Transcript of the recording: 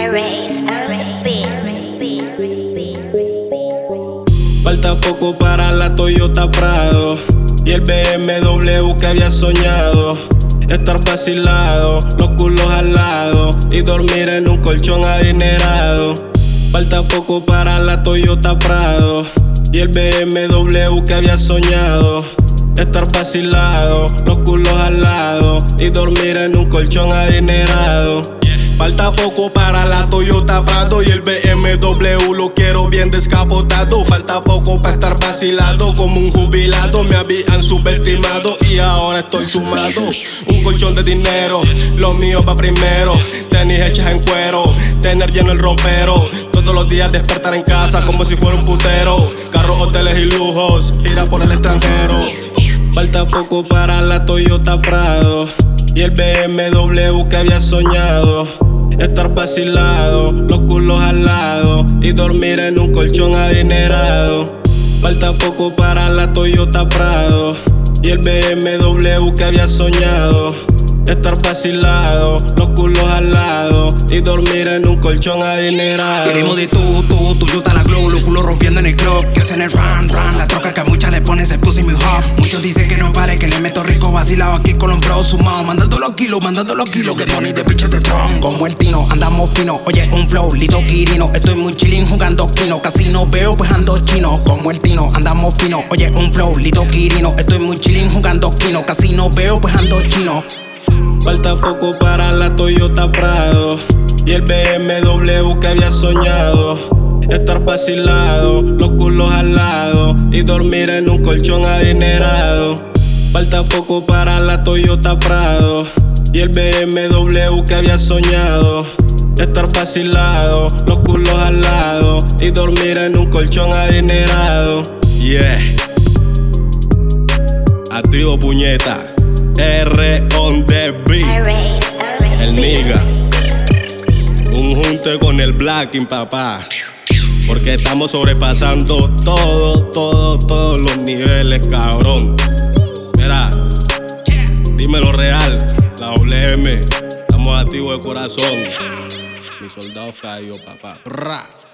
Falta poco para la Toyota Prado y el BMW que había soñado. Estar vacilado, los culos al lado y dormir en un colchón adinerado. Falta poco para la Toyota Prado y el BMW que había soñado. Estar vacilado, los culos al lado y dormir en un colchón adinerado. Falta poco para la Toyota Prado y el BMW lo quiero bien descapotado. Falta poco para estar vacilado como un jubilado. Me habían subestimado y ahora estoy sumado. Un colchón de dinero, lo mío va primero. Tenis hechas en cuero, tener lleno el ropero. Todos los días despertar en casa como si fuera un putero. Carros, hoteles y lujos, ir a por el extranjero. Falta poco para la Toyota Prado y el BMW que había soñado. Estar vacilado, los culos al lado y dormir en un colchón adinerado. Falta poco para la Toyota Prado y el BMW que había soñado. Estar vacilado, los culos al lado y dormir en un colchón adinerado. Queremos de tú, Toyota la glow, los culos rompiendo en el club. Que hacen el run, la troca que a muchas le ponen se pussy muy hot. Muchos dicen que no pare, que le meto rico vacilado aquí con los bros sumados. Mandando los kilos, que money de biches de tron. Como el tino, andamos fino, oye un flow, lito Quirino. Estoy muy chillin jugando kino, casi no veo pues ando chino. Como el tino, andamos fino, oye un flow, lito Quirino. Estoy muy chillin jugando kino, casi no veo pues ando chino. Falta poco para la Toyota Prado y el BMW que había soñado. Estar vacilado, los culos al lado y dormir en un colchón adinerado. Falta poco para la Toyota Prado y el BMW que había soñado. Estar vacilado, los culos al lado y dormir en un colchón adinerado. Yeah. Activo puñeta. R on the beat. El nigga. Un junte con el Blacking, papá. Porque estamos sobrepasando todos los niveles, cabrón. Mira, dímelo real. La WM. Estamos activos de corazón. Mis soldados caídos, papá.